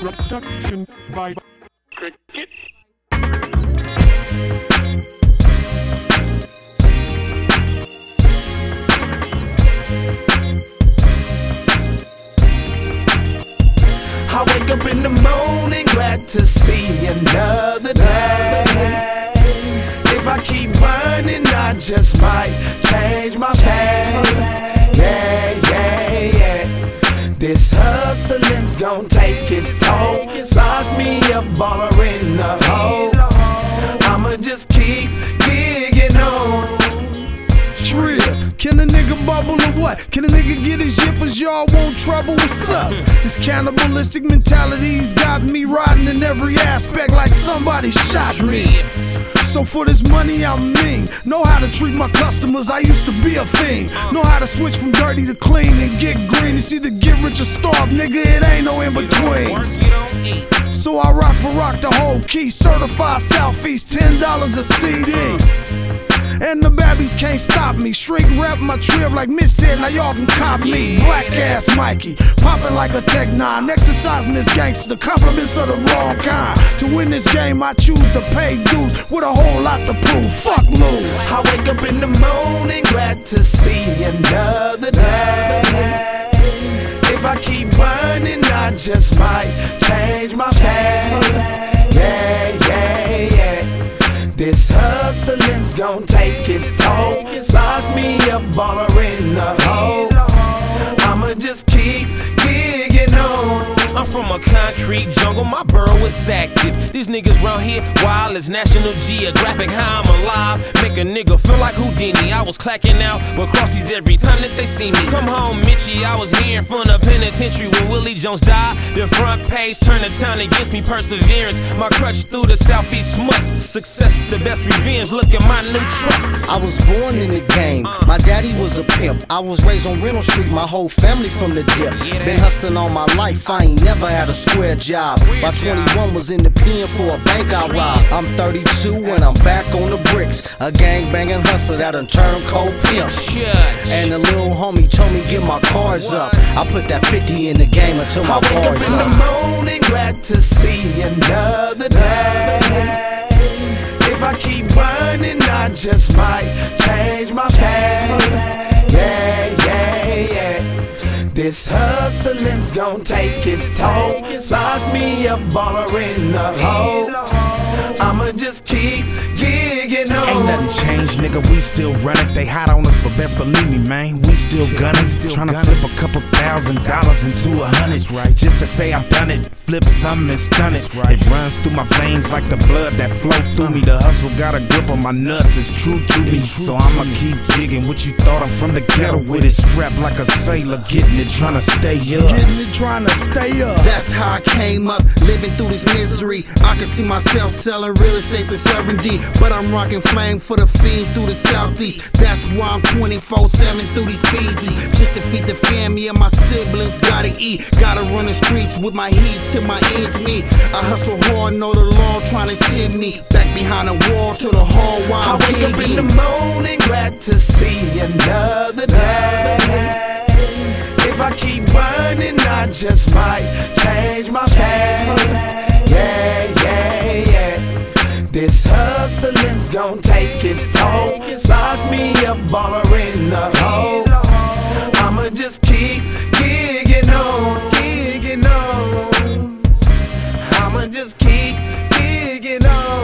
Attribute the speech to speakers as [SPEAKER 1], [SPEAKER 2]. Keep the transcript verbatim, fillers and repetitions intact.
[SPEAKER 1] Production by Cricket.
[SPEAKER 2] I wake up in the morning glad to see another day. If I keep running, I just might change my path. Yeah, yeah, yeah. This hustling's gon' take its toll. Lock me up, baller in the hole. I'ma just keep gigging on.
[SPEAKER 3] Trill, can a nigga bubble or what? Can a nigga get his yippers? Y'all want trouble? What's up? This cannibalistic mentality's got me riding in every aspect like somebody shot me. So for this money I'm mean. Know how to treat my customers, I used to be a fiend. Know how to switch from dirty to clean and get green. It's either get rich or starve, nigga, it ain't no in between. So I rock for rock the whole key. Certified Southeast, ten dollars a C D. And the babbies can't stop me. Shrink rap my trip like Miss said, now y'all can cop me. Black ass Mikey, popping like a Tech nine. Exercising this gangster, compliments of the wrong kind. To win this game, I choose to pay dues with a whole lot to prove. Fuck lose.
[SPEAKER 2] I wake up in the morning glad to see another day. If I keep running, I just might change my path. Yeah, yeah, yeah. This hustling's gon' take its toll. Lock me up, baller in the hole. I'ma just keep gigging on.
[SPEAKER 4] I'm from a concrete jungle, my burrow is active. These niggas round here wild as National Geographic. How I'm alive, make a nigga feel like Houdini. I was clacking out with crossies every time that they see me. Come home, Mitchie, I was here in front of penitentiary when Willie Jones died. The front page turned the town against me, perseverance. My crutch through the southeast smut. Success, the best revenge, look at my new truck.
[SPEAKER 5] I was born in the game, my daddy was a pimp. I was raised on Reynolds Street, my whole family from the dip. Been hustling all my life, I ain't never had a square job. By twenty-one was in the pen for a bank I robbed. I'm thirty-two and I'm back on the bricks. A gang banging hustler that done turned cold pimp. And the little homie told me get my cars up. I put that fifty in the game until my
[SPEAKER 2] I wake
[SPEAKER 5] cars
[SPEAKER 2] up in
[SPEAKER 5] up.
[SPEAKER 2] the morning glad to see another day. If I keep running, I just might change my path. Yeah, yeah, yeah. This hustling's gon' take its toll. Lock me up, baller in the hole. I'ma just keep gigging on.
[SPEAKER 6] Ain't nothing changed, nigga, we still running. They hot on us, but best believe me, man, we still gunning. Tryna flip a couple thousand dollars into a hundred, just to say I've done it. Flip something and stun it. It runs through my veins like the blood that flow through me. The hustle got a grip on my nuts, it's true to me. So I'ma keep digging. What you thought? I'm from the ghetto with it strapped like a sailor, getting it, tryna stay up.
[SPEAKER 3] Getting it, trying to stay up.
[SPEAKER 5] That's how I came up, living through this misery. I can see myself selling real estate to certainty, but I'm rocking flame for the fiends through the southeast. That's why I'm twenty-four seven through these speezy. Just to feed the family and my siblings gotta eat. Gotta run the streets with my heat till my ends meet. I hustle hard, know the law trying to send me back behind the wall to the hall while
[SPEAKER 2] I
[SPEAKER 5] I'm
[SPEAKER 2] wake up in the morning glad to see another day. If I keep running, I just might change my path. Yeah, yeah, yeah. This hustling's gon' take its toll. Lock me up, baller in the hole. I'ma just keep gigging on, gigging on. I'ma just keep gigging on.